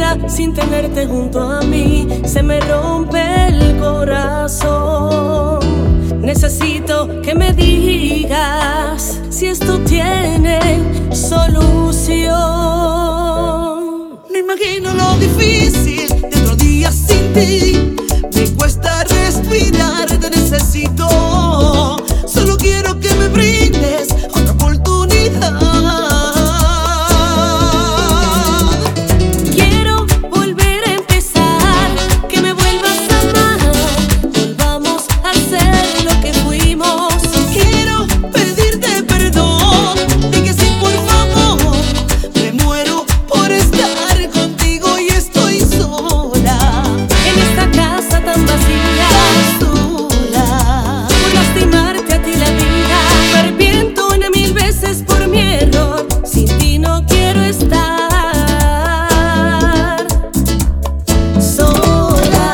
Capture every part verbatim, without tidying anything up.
vida sin tenerte junto a mí. Se me rompe el corazón. Necesito que me digas si esto tiene solución. No imagino lo difícil de otro día sin ti. Me cuesta respirar, te necesito. Solo quiero que me brindes otra oportunidad. Quiero volver a empezar, que me vuelvas a amar. Volvamos a ser lo que fuimos. Quiero pedirte perdón, di que sí por favor. Me muero por estar contigo y estoy sola En esta casa tan vacía, sola. por lastimarte a ti la vida. Me arrepiento una mil veces por mi error. Sin ti no quiero estar sola.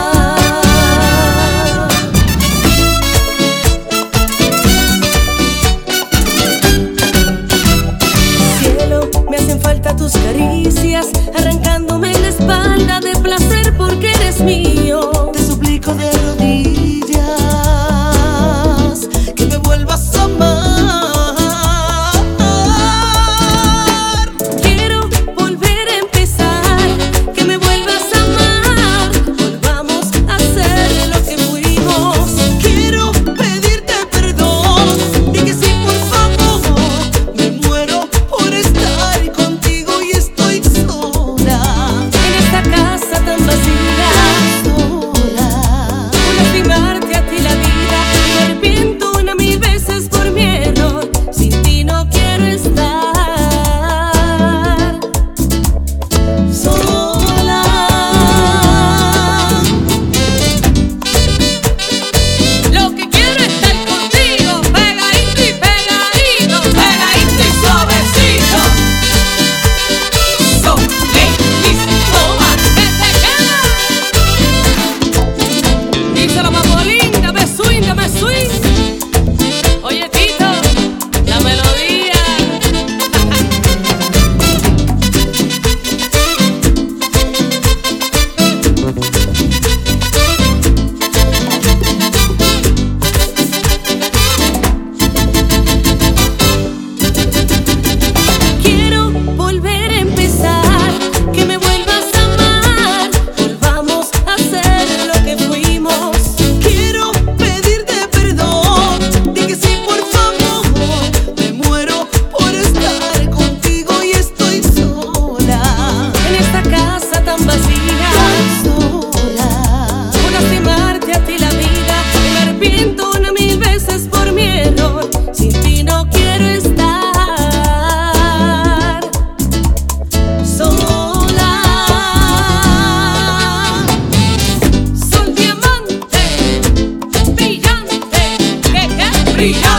Cielo, me hacen falta tus caricias, arrancándome la espalda de placer porque eres mío. Te suplico de rodillas que me vuelvas a amar. Quiero volver a empezar, que me vuelvas a amar. Volvamos a ser lo que fuimos. Quiero pedirte perdón, di que sí por favor. Me muero por estar contigo y estoy sola. En esta casa tan vacía, Sola. por lastimarte a ti la vida. Me arrepiento una mil veces por mi error. Sin ti no quiero estar sola. Lo que quiero es estar contigo, pegadito y pegadito, pegadito y suavecito. Soleísimo, que te queda. Díselo, mamá linda, me swing, me swing. Oye, Tito, la melodía. Quiero volver a empezar, que me vuelvas a amar. Volvamos a ser lo que fuimos. Quiero pedirte perdón, di que sí por favor. Me muero por estar contigo y estoy sola. En esta casa tan vacía, Sola. por lastimarte a ti la vida. Me arrepiento una mil veces por mi error. Sin ti no quiero estar sola. Sol diamante, brillante, que que brillante.